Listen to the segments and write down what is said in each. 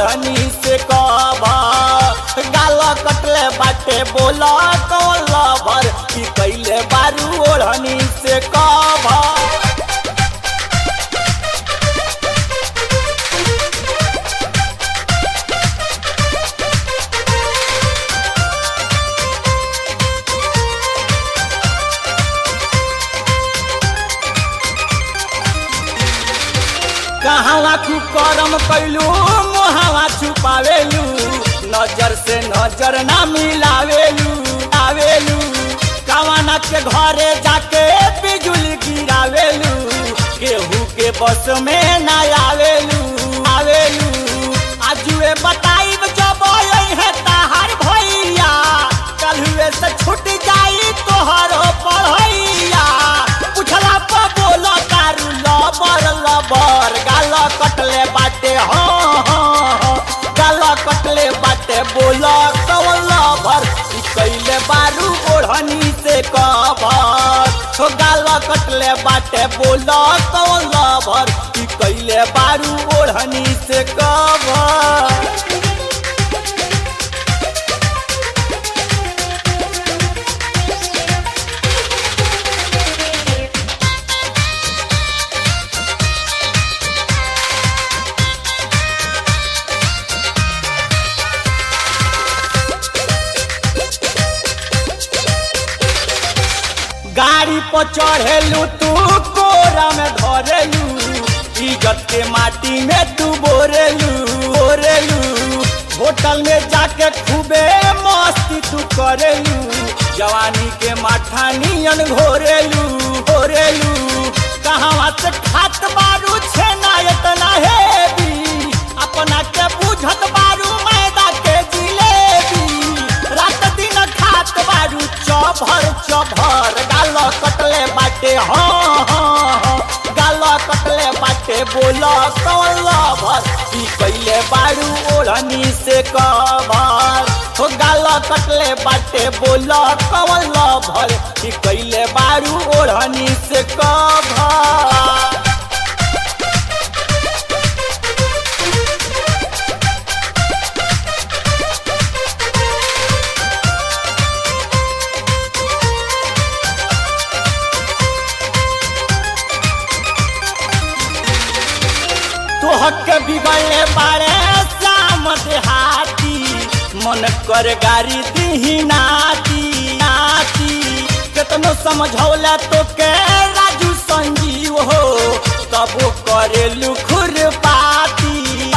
ओढ़नी से कवर गाल कटले बाटे बोला कौन लवर की कैले बारू ओढ़नी से कवर। कहाँ कुकरम कैलू मुहावा छुपावेलू नजर से नजर ना मिलावेलू आवेलू कवाना के घरे जाके बिजुली गिरावेलू केहू के बस में ना आवेलू आवेलू आजुए बताइब जब है ताहार भैया कलुए से छूट जाई तोहर पढ़ैया पूछला पर बोलो तारू लबर लबर गाल कटले बाटे हाँ गाल कटले बाटे बोला कौन लवर कैले बारू ओढ़नी से कवर तो गाल कटले बाटे बोला कौन लवर कैले बारू ओढ़नी से कवर। गाड़ी पर चढ़ेलू तू कोरा में धरेलू इज्जत के माटी में तू बोरेलू होटल में जाके खूबे मस्ती तू करेलू जवानी के माठा नियन घोरेलू कहाँ से खात बारू छेना इतना हेवी अपना के बुझत बारू मैदा के जिलेबी रात दिन खात बारू चभर गाल कटले बाटे हाँ गाल कटले बाटे बोला कौन लवर की कैले बारू ओढ़नी से कवर हो गाल कटले बाटे बोला कौन लवर की कैले बारू ओढ़नी से कवर। तोहके बिगड़ले बारे शाम देहाती मन कर गारी दी नाती केतनो समझौला तो के राजू संजीव हो तबो करेलू खुरपाती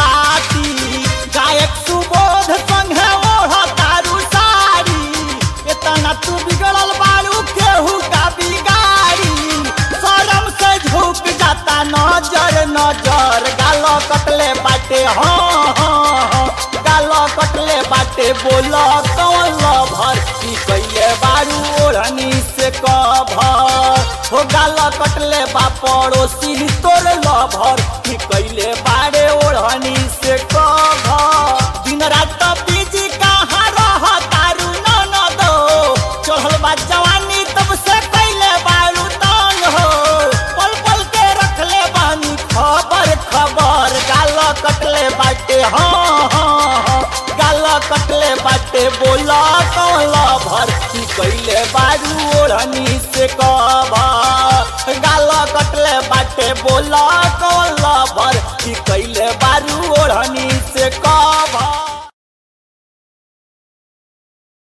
गायक सुबोध संगे ओढ़ तारू साड़ी इतना तू बिगड़ल बारू केहू का बिगाड़ी शरम से झुक जाता नजर गाल कटले बाटे हाँ गाल कटले बाटे बोला कौन लवर की कैले बारू ओढ़नी से कवर हो गाल कटले बा पड़ोसी तोर लवर की कैले बारे ओढ़नी से कवर। दिन रात बीजी कहाँ रह तारू न दो चढ़ल बा जवानी तब से कैले बारू तंग हो पल पल के रखले बानी खबर गाल कटले बाटे हाँ गाल कटले बाटे बोला कौन लवर की कैले बारू ओढ़नी से कवर गाल कटले बाटे बोला कौन लवर की कैले बारू ओढ़नी से कवर।